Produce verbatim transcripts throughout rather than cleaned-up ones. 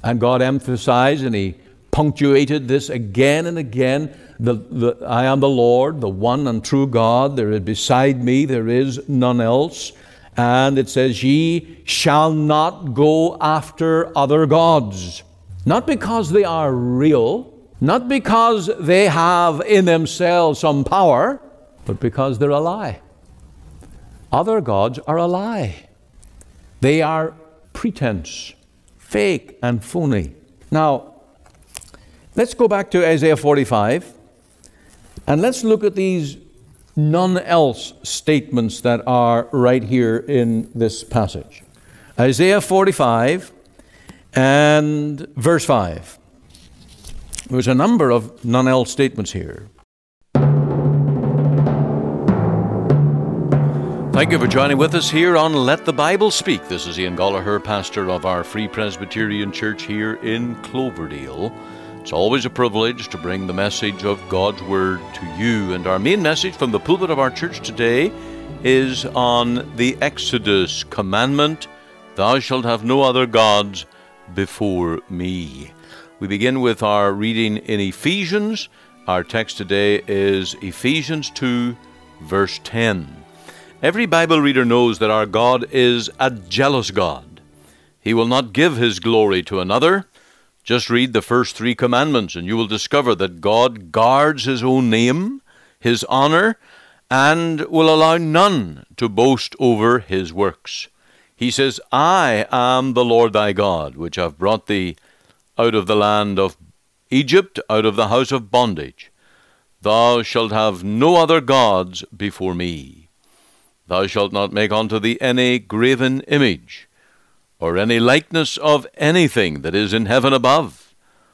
And God emphasized, and he punctuated this again and again, the, the, I am the Lord, the one and true God. There is beside me, there is none else. And it says, ye shall not go after other gods. Not because they are real, not because they have in themselves some power, but because they're a lie. Other gods are a lie. They are pretense, fake and phony. Now, let's go back to Isaiah forty-five, and let's look at these none else statements that are right here in this passage. Isaiah forty-five and verse five. There's a number of none else statements here. Thank you for joining with us here on Let the Bible Speak. This is Ian Gollaher, pastor of our Free Presbyterian Church here in Cloverdale. It's always a privilege to bring the message of God's Word to you. And our main message from the pulpit of our church today is on the Exodus commandment, thou shalt have no other gods before me. We begin with our reading in Ephesians. Our text today is Ephesians two, verse ten. Every Bible reader knows that our God is a jealous God. He will not give his glory to another. Just read the first three commandments and you will discover that God guards his own name, his honor, and will allow none to boast over his works. He says, I am the Lord thy God, which have brought thee out of the land of Egypt, out of the house of bondage. Thou shalt have no other gods before me. Thou shalt not make unto thee any graven image, or any likeness of anything that is in heaven above,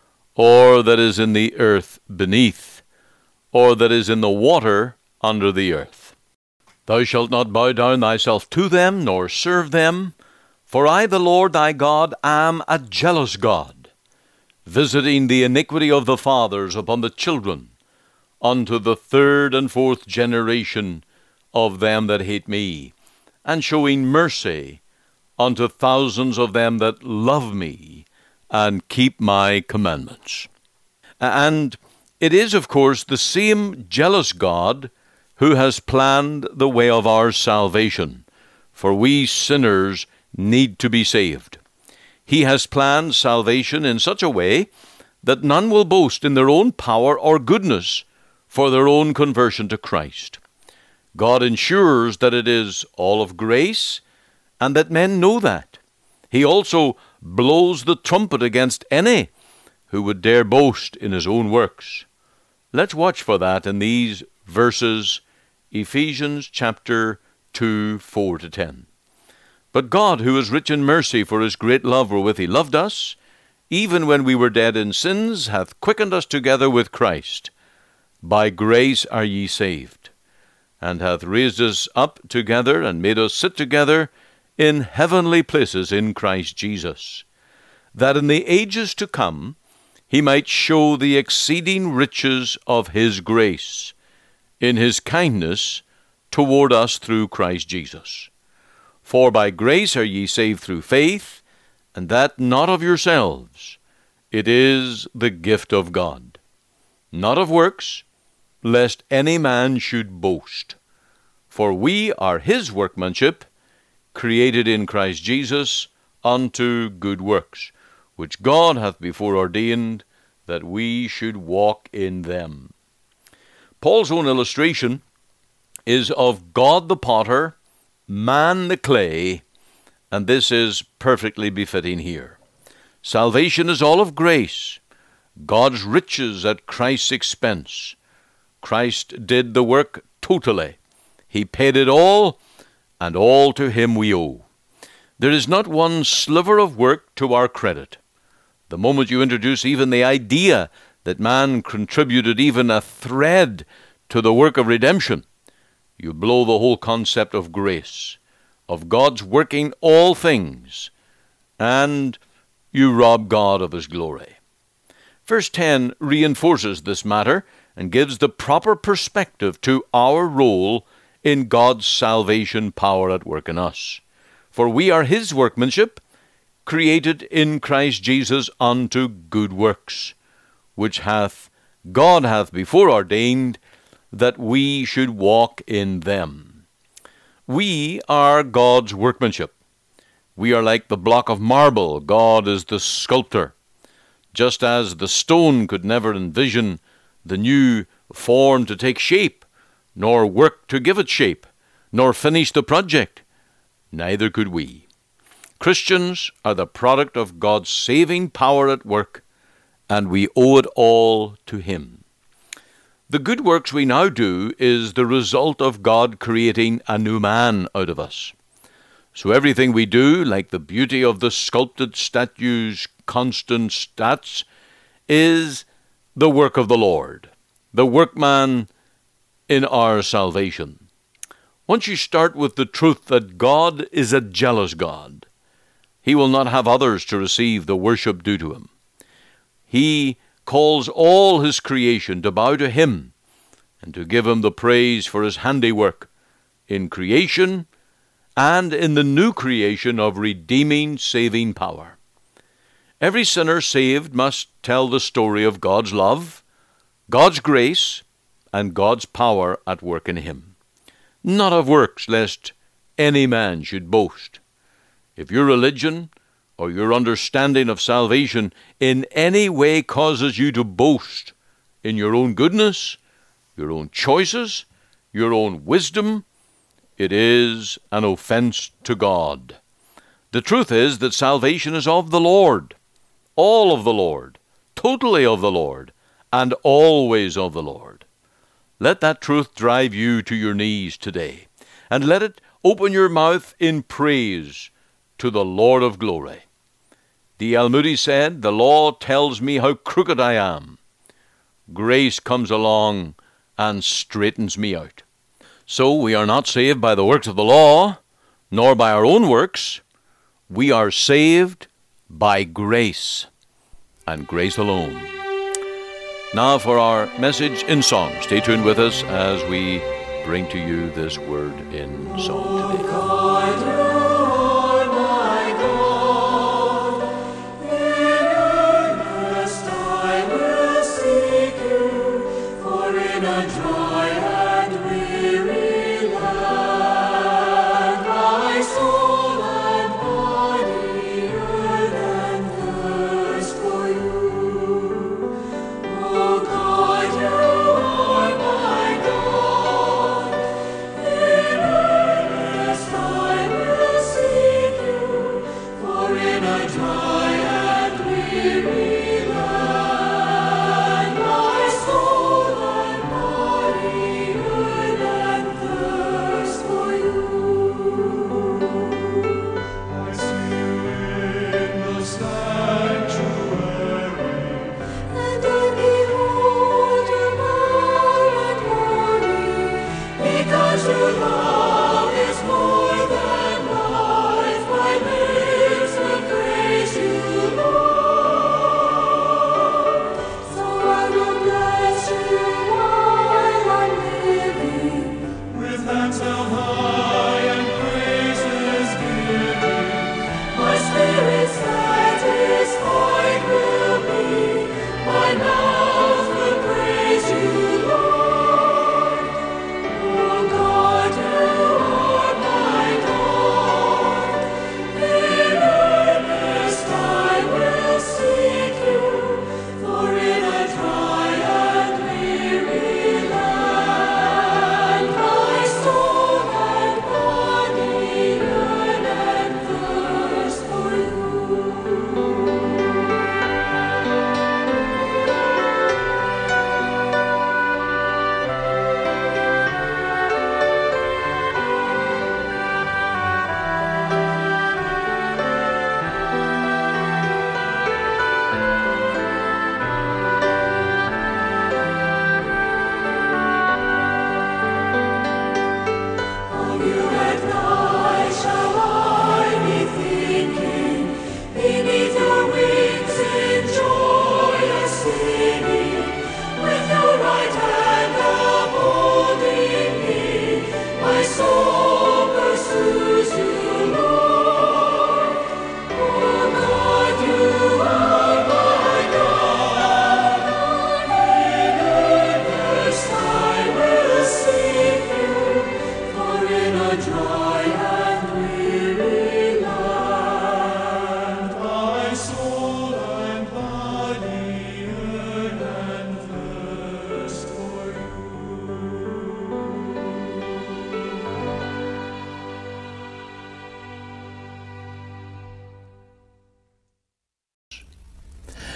or that is in the earth beneath, or that is in the water under the earth. Thou shalt not bow down thyself to them, nor serve them, for I, the Lord thy God, am a jealous God, visiting the iniquity of the fathers upon the children, unto the third and fourth generation of them that hate me, and showing mercy unto thousands of them that love me and keep my commandments. And it is, of course, the same jealous God who has planned the way of our salvation, for we sinners need to be saved. He has planned salvation in such a way that none will boast in their own power or goodness for their own conversion to Christ. God ensures that it is all of grace, and that men know that. He also blows the trumpet against any who would dare boast in his own works. Let's watch for that in these verses, Ephesians chapter two, four to ten. But God, who is rich in mercy, for his great love wherewith he loved us, even when we were dead in sins, hath quickened us together with Christ. By grace are ye saved, and hath raised us up together, and made us sit together in heavenly places in Christ Jesus, that in the ages to come he might show the exceeding riches of his grace in his kindness toward us through Christ Jesus. For by grace are ye saved through faith, and that not of yourselves. It is the gift of God, not of works, lest any man should boast. For we are his workmanship, created in Christ Jesus unto good works, which God hath before ordained that we should walk in them. Paul's own illustration is of God the potter, man the clay, and this is perfectly befitting here. Salvation is all of grace, God's riches at Christ's expense. Christ did the work totally. He paid it all, and all to him we owe. There is not one sliver of work to our credit. The moment you introduce even the idea that man contributed even a thread to the work of redemption, you blow the whole concept of grace, of God's working all things, and you rob God of his glory. Verse ten reinforces this matter and gives the proper perspective to our role in God's salvation power at work in us. For we are his workmanship, created in Christ Jesus unto good works, which hath God hath before ordained that we should walk in them. We are God's workmanship. We are like the block of marble. God is the sculptor. Just as the stone could never envision the new form to take shape, nor work to give it shape, nor finish the project, neither could we. Christians are the product of God's saving power at work, and we owe it all to Him. The good works we now do is the result of God creating a new man out of us. So everything we do, like the beauty of the sculpted statue's constant stats, is the work of the Lord, the workman in our salvation. Once you start with the truth that God is a jealous God, He will not have others to receive the worship due to Him. He calls all His creation to bow to Him and to give Him the praise for His handiwork in creation and in the new creation of redeeming, saving power. Every sinner saved must tell the story of God's love, God's grace, and God's power at work in him. Not of works, lest any man should boast. If your religion or your understanding of salvation in any way causes you to boast in your own goodness, your own choices, your own wisdom, it is an offense to God. The truth is that salvation is of the Lord, all of the Lord, totally of the Lord, and always of the Lord. Let that truth drive you to your knees today, and let it open your mouth in praise to the Lord of glory. D L Moody said, "The law tells me how crooked I am. Grace comes along and straightens me out." So we are not saved by the works of the law, nor by our own works. We are saved by grace, and grace alone. Now for our message in song. Stay tuned with us as we bring to you this word in song today. I will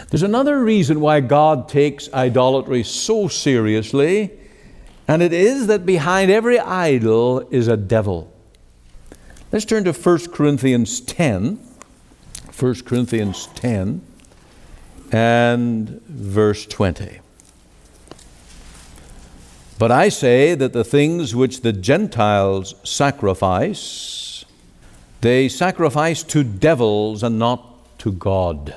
There's another reason why God takes idolatry so seriously, and it is that behind every idol is a devil. Let's turn to First Corinthians ten. First Corinthians ten and verse twenty. But I say that the things which the Gentiles sacrifice, they sacrifice to devils and not to God.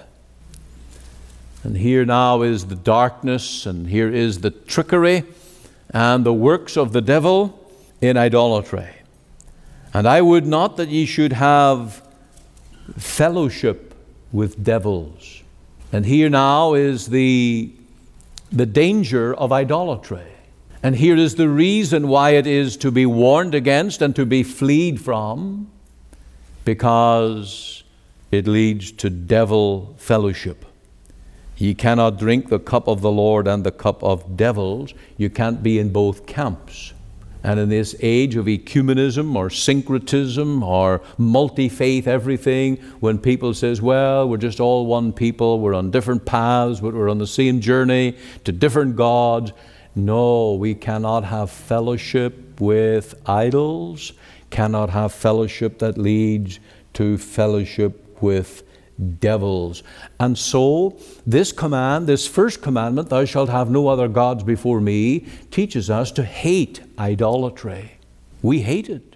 And here now is the darkness, and here is the trickery and the works of the devil in idolatry. And I would not that ye should have fellowship with devils. And here now is the, the danger of idolatry. And here is the reason why it is to be warned against and to be fled from, because it leads to devil fellowship. Ye cannot drink the cup of the Lord and the cup of devils. You can't be in both camps. And in this age of ecumenism or syncretism or multi-faith everything, when people says, well, we're just all one people, we're on different paths, but we're on the same journey to different gods. No, we cannot have fellowship with idols, cannot have fellowship that leads to fellowship with devils. And so this command, this first commandment, thou shalt have no other gods before me, teaches us to hate idolatry. We hate it.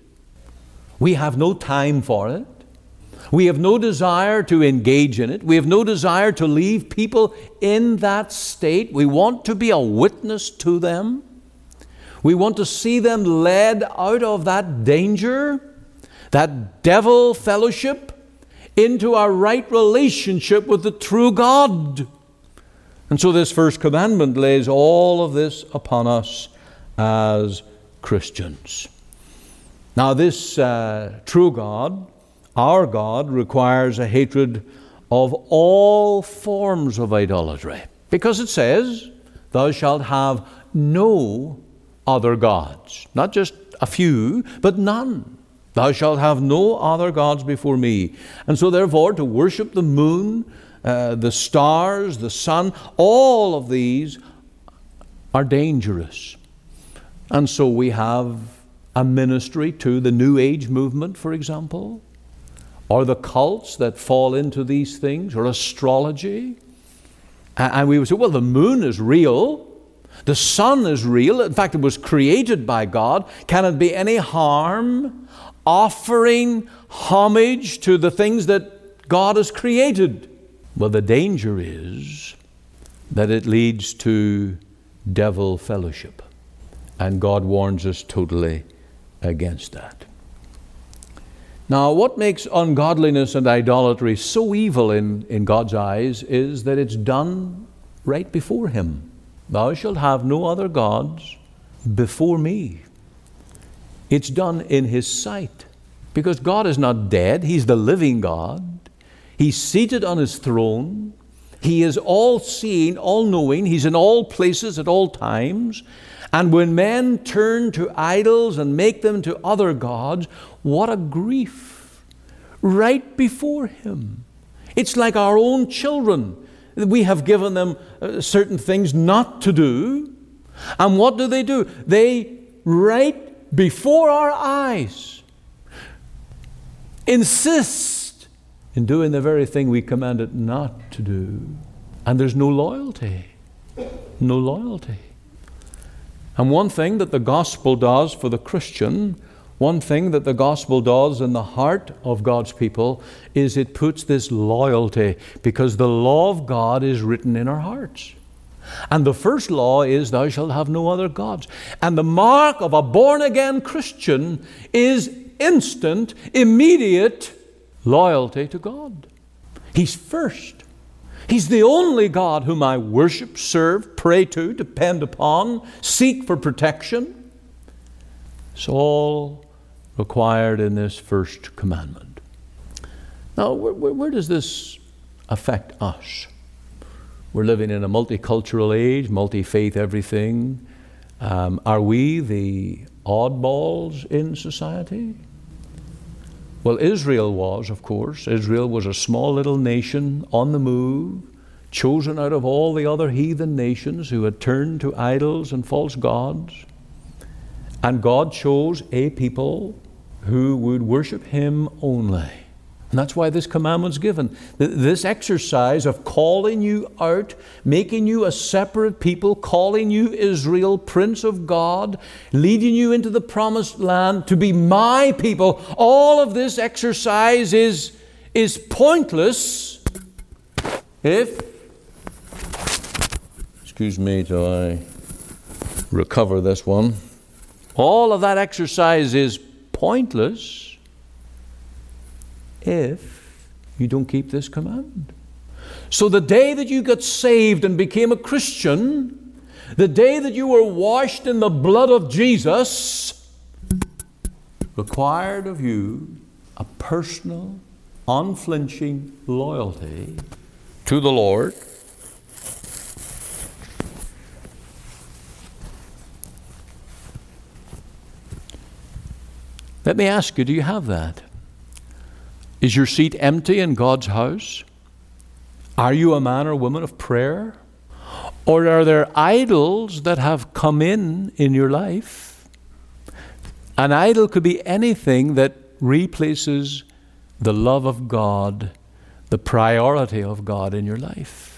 We have no time for it. We have no desire to engage in it. We have no desire to leave people in that state. We want to be a witness to them. We want to see them led out of that danger, that devil fellowship, into our right relationship with the true God. And so this first commandment lays all of this upon us as Christians. Now this uh, true God, our God, requires a hatred of all forms of idolatry. Because it says, thou shalt have no other gods. Not just a few, but none. Thou shalt have no other gods before me. And so therefore to worship the moon, uh, the stars, the sun, all of these are dangerous. And so we have a ministry to the New Age movement, for example, or the cults that fall into these things, or astrology. And we would say, well, the moon is real. The sun is real. In fact, it was created by God. Can it be any harm offering homage to the things that God has created? Well, the danger is that it leads to devil fellowship. And God warns us totally against that. Now, what makes ungodliness and idolatry so evil in, in God's eyes is that it's done right before Him. Thou shalt have no other gods before me. It's done in His sight. Because God is not dead. He's the living God. He's seated on His throne. He is all-seeing, all-knowing. He's in all places at all times. And when men turn to idols and make them to other gods, what a grief right before Him. It's like our own children. We have given them uh, certain things not to do. And what do they do? They, right before our eyes, insist in doing the very thing we commanded not to do. And there's no loyalty. No loyalty. And one thing that the gospel does for the Christian, one thing that the gospel does in the heart of God's people, is it puts this loyalty, because the law of God is written in our hearts. And the first law is, thou shalt have no other gods. And the mark of a born-again Christian is instant, immediate loyalty to God. He's first. He's the only God whom I worship, serve, pray to, depend upon, seek for protection. It's all required in this first commandment. Now, where, where, where does this affect us? We're living in a multicultural age, multi-faith everything. Um, are we the oddballs in society? Well, Israel was, of course. Israel was a small little nation on the move, chosen out of all the other heathen nations who had turned to idols and false gods. And God chose a people who would worship Him only. And that's why this commandment's given. This exercise of calling you out, making you a separate people, calling you Israel, Prince of God, leading you into the promised land to be my people, all of this exercise is, is pointless if, excuse me till I recover this one, all of that exercise is pointless if you don't keep this commandment. So the day that you got saved and became a Christian, the day that you were washed in the blood of Jesus, required of you a personal, unflinching loyalty to the Lord. Let me ask you, do you have that? Is your seat empty in God's house? Are you a man or woman of prayer? Or are there idols that have come in in your life? An idol could be anything that replaces the love of God, the priority of God in your life.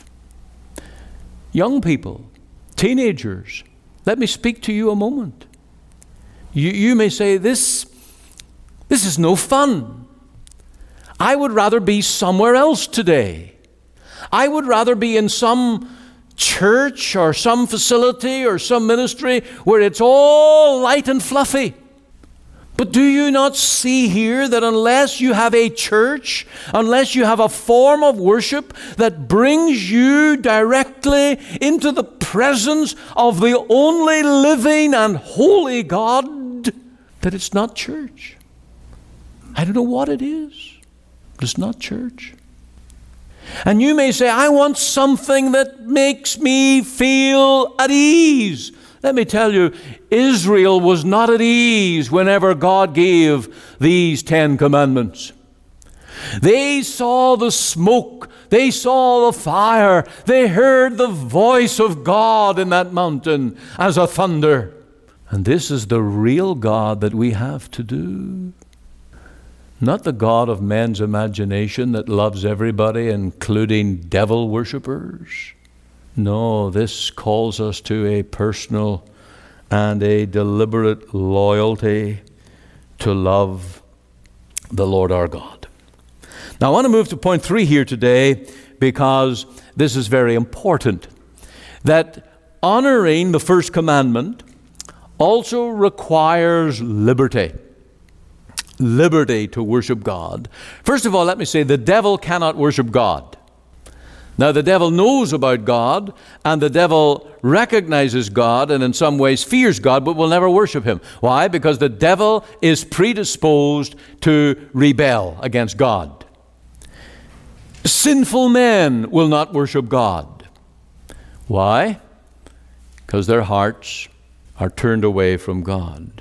Young people, teenagers, let me speak to you a moment. You, you may say, this, this is no fun. I would rather be somewhere else today. I would rather be in some church or some facility or some ministry where it's all light and fluffy. But do you not see here that unless you have a church, unless you have a form of worship that brings you directly into the presence of the only living and holy God, that it's not church? I don't know what it is. But it's not church. And you may say, I want something that makes me feel at ease. Let me tell you, Israel was not at ease whenever God gave these Ten Commandments. They saw the smoke. They saw the fire. They heard the voice of God in that mountain as a thunder. And this is the real God that we have to do. Not the God of men's imagination that loves everybody, including devil worshippers. No, this calls us to a personal and a deliberate loyalty to love the Lord our God. Now I want to move to point three here today because this is very important. That honoring the first commandment also requires liberty. Liberty to worship God. First of all, let me say the devil cannot worship God. Now, the devil knows about God, and the devil recognizes God and in some ways fears God, but will never worship Him. Why? Because the devil is predisposed to rebel against God. Sinful men will not worship God. Why? Because their hearts are turned away from God.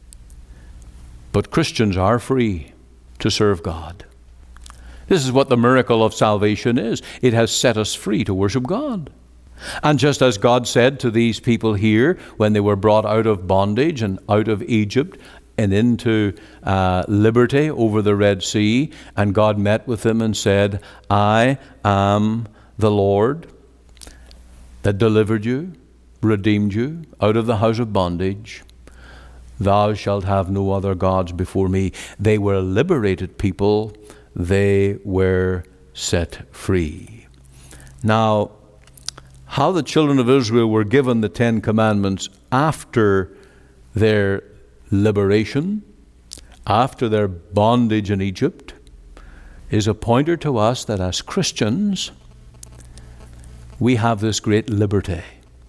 But Christians are free to serve God. This is what the miracle of salvation is. It has set us free to worship God. And just as God said to these people here when they were brought out of bondage and out of Egypt and into uh, liberty over the Red Sea, and God met with them and said, I am the Lord that delivered you, redeemed you out of the house of bondage. Thou shalt have no other gods before me. They were a liberated people. They were set free. Now, how the children of Israel were given the Ten Commandments after their liberation, after their bondage in Egypt, is a pointer to us that as Christians, we have this great liberty.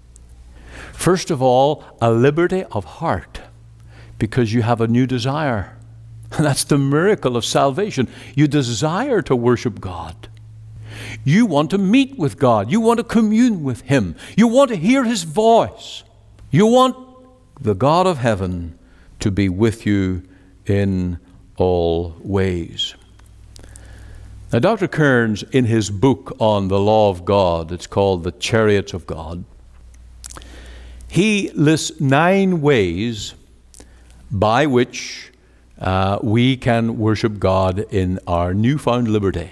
First of all, a liberty of heart, because you have a new desire. And that's the miracle of salvation. You desire to worship God. You want to meet with God. You want to commune with Him. You want to hear His voice. You want the God of heaven to be with you in all ways. Now, Doctor Kearns, in his book on the law of God, it's called The Chariots of God, he lists nine ways by which uh, we can worship God in our newfound liberty.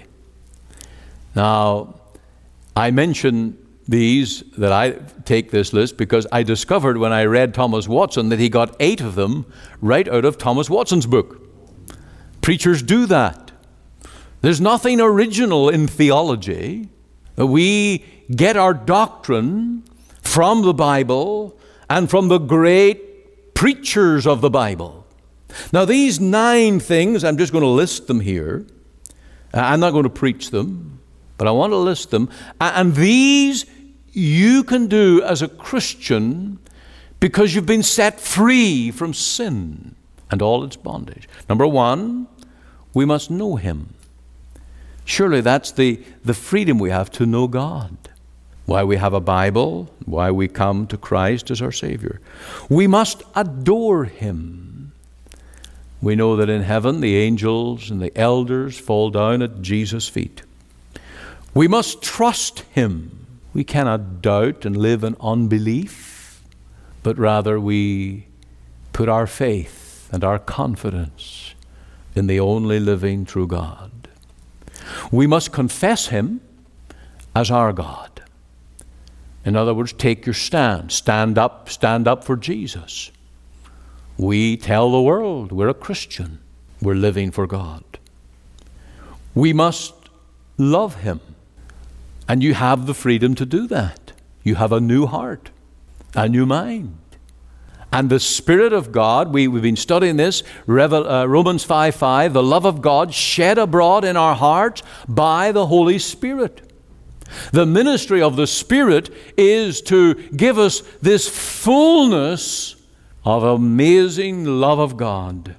Now, I mention these, that I take this list, because I discovered when I read Thomas Watson that he got eight of them right out of Thomas Watson's book. Preachers do that. There's nothing original in theology. We get our doctrine from the Bible and from the great preachers of the Bible. Now, these nine things, I'm just going to list them here. I'm not going to preach them, but I want to list them. And these you can do as a Christian because you've been set free from sin and all its bondage. Number one, we must know Him. Surely that's the, the freedom we have to know God. Why we have a Bible, why we come to Christ as our Savior. We must adore Him. We know that in heaven the angels and the elders fall down at Jesus' feet. We must trust Him. We cannot doubt and live in unbelief, but rather we put our faith and our confidence in the only living true God. We must confess Him as our God. In other words, take your stand. Stand up, stand up for Jesus. We tell the world we're a Christian. We're living for God. We must love Him. And you have the freedom to do that. You have a new heart, a new mind. And the Spirit of God, we, we've been studying this, Revel, uh, Romans five five, the love of God shed abroad in our hearts by the Holy Spirit. The ministry of the Spirit is to give us this fullness of amazing love of God.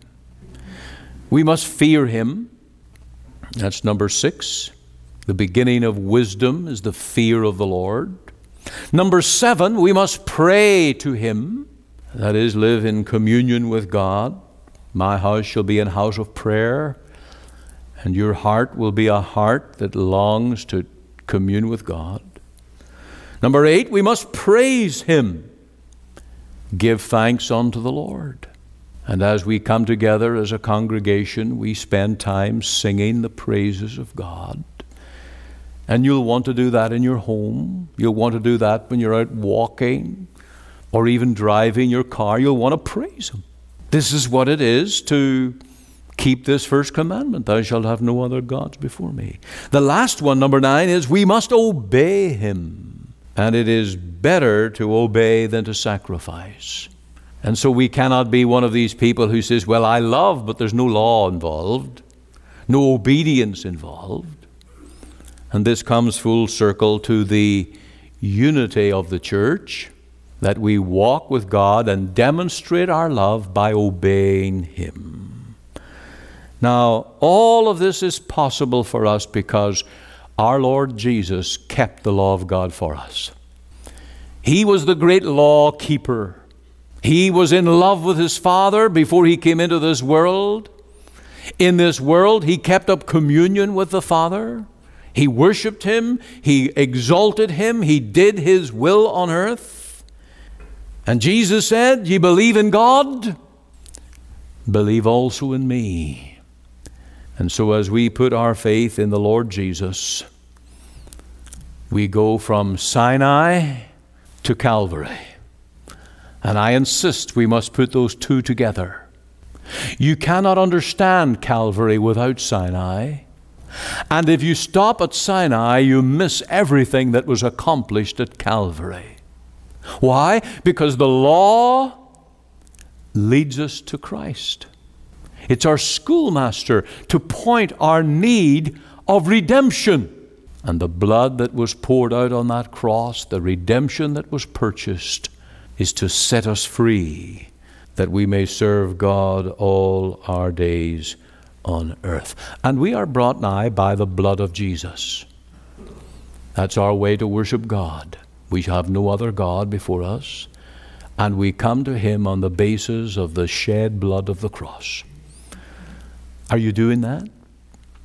We must fear Him. That's number six. The beginning of wisdom is the fear of the Lord. Number seven, we must pray to Him. That is, live in communion with God. My house shall be an house of prayer, and your heart will be a heart that longs to commune with God. Number eight, we must praise Him. Give thanks unto the Lord. And as we come together as a congregation, we spend time singing the praises of God. And you'll want to do that in your home. You'll want to do that when you're out walking or even driving your car. You'll want to praise Him. This is what it is to keep this first commandment. Thou shalt have no other gods before me. The last one, number nine, is we must obey Him. And it is better to obey than to sacrifice. And so we cannot be one of these people who says, well, I love, but there's no law involved, no obedience involved. And this comes full circle to the unity of the church, that we walk with God and demonstrate our love by obeying Him. Now, all of this is possible for us because our Lord Jesus kept the law of God for us. He was the great law keeper. He was in love with His Father before He came into this world. In this world, He kept up communion with the Father. He worshiped Him. He exalted Him. He did His will on earth. And Jesus said, ye believe in God, believe also in me. And so as we put our faith in the Lord Jesus, we go from Sinai to Calvary. And I insist we must put those two together. You cannot understand Calvary without Sinai. And if you stop at Sinai, you miss everything that was accomplished at Calvary. Why? Because the law leads us to Christ. It's our schoolmaster to point our need of redemption. And the blood that was poured out on that cross, the redemption that was purchased, is to set us free, that we may serve God all our days on earth. And we are brought nigh by the blood of Jesus. That's our way to worship God. We have no other God before us, and we come to Him on the basis of the shed blood of the cross. Are you doing that?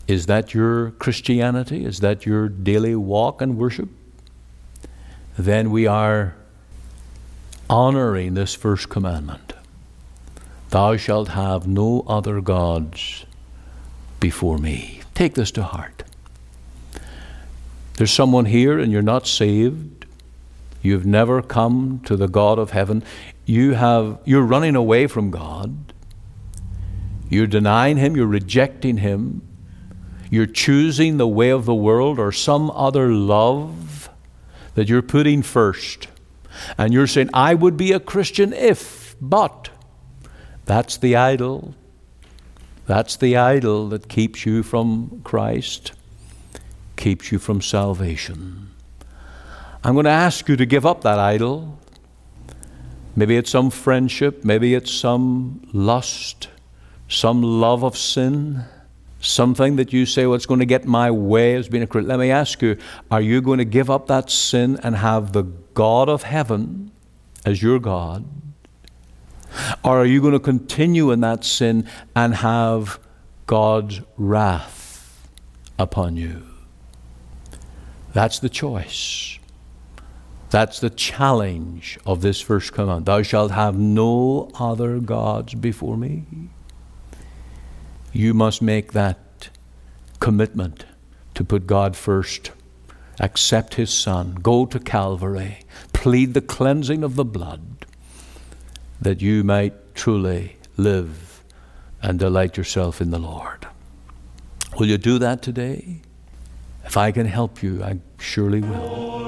Is that your Christianity? Is that your daily walk and worship? Then we are honoring this first commandment. Thou shalt have no other gods before me. Take this to heart. There's someone here and you're not saved. You've never come to the God of heaven. You have, you're running away from God. You're denying Him. You're rejecting Him. You're choosing the way of the world or some other love that you're putting first. And you're saying, I would be a Christian if, but. That's the idol. That's the idol that keeps you from Christ, keeps you from salvation. I'm going to ask you to give up that idol. Maybe it's some friendship, maybe it's some lust, some love of sin, something that you say, well, it's going to get my way as being a Christian. Let me ask you, are you going to give up that sin and have the God of heaven as your God? Or are you going to continue in that sin and have God's wrath upon you? That's the choice. That's the challenge of this first command. Thou shalt have no other gods before me. You must make that commitment to put God first. Accept His Son. Go to Calvary. Plead the cleansing of the blood, that you might truly live and delight yourself in the Lord. Will you do that today? If I can help you, I surely will.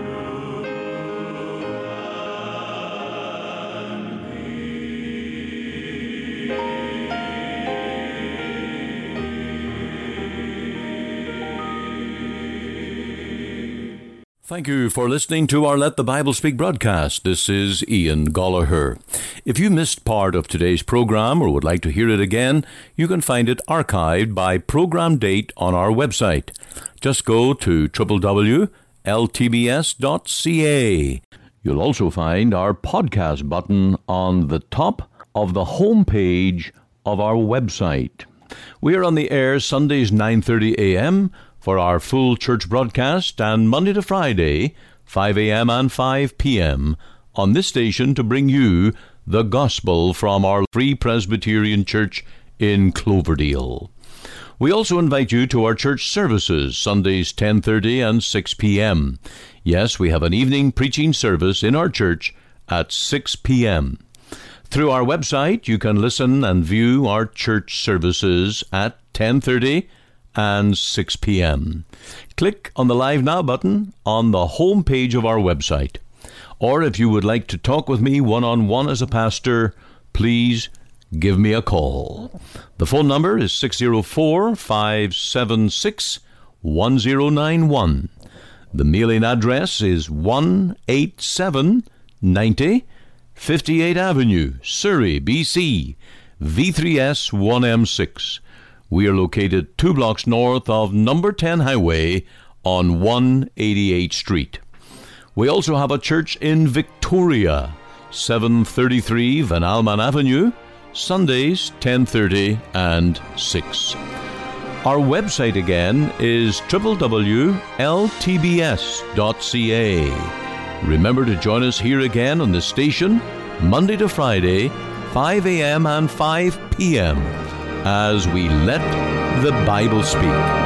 Thank you for listening to our Let the Bible Speak broadcast. This is Ian Gollaher. If you missed part of today's program or would like to hear it again, you can find it archived by program date on our website. Just go to w w w dot l t b s dot c a. You'll also find our podcast button on the top of the home page of our website. We are on the air Sundays nine thirty a.m., for our full church broadcast, and Monday to Friday, five a.m. and five p.m. on this station to bring you the gospel from our Free Presbyterian Church in Cloverdale. We also invite you to our church services, Sundays ten thirty and six p.m. Yes, we have an evening preaching service in our church at six p.m. Through our website, you can listen and view our church services at ten thirty and six p.m. Click on the Live Now button on the home page of our website. Or if you would like to talk with me one-on-one as a pastor, please give me a call. The phone number is six oh four, five seven six, one oh nine one. The mailing address is one eighty-seven ninety fifty-eighth Avenue, Surrey, B C, V three S one M six. We are located two blocks north of number ten Highway on one eighty-eighth Street. We also have a church in Victoria, seven thirty-three Van Alman Avenue, Sundays ten thirty and six. Our website again is w w w dot l t b s dot c a. Remember to join us here again on the station, Monday to Friday, five a.m. and five p.m. as we let the Bible speak.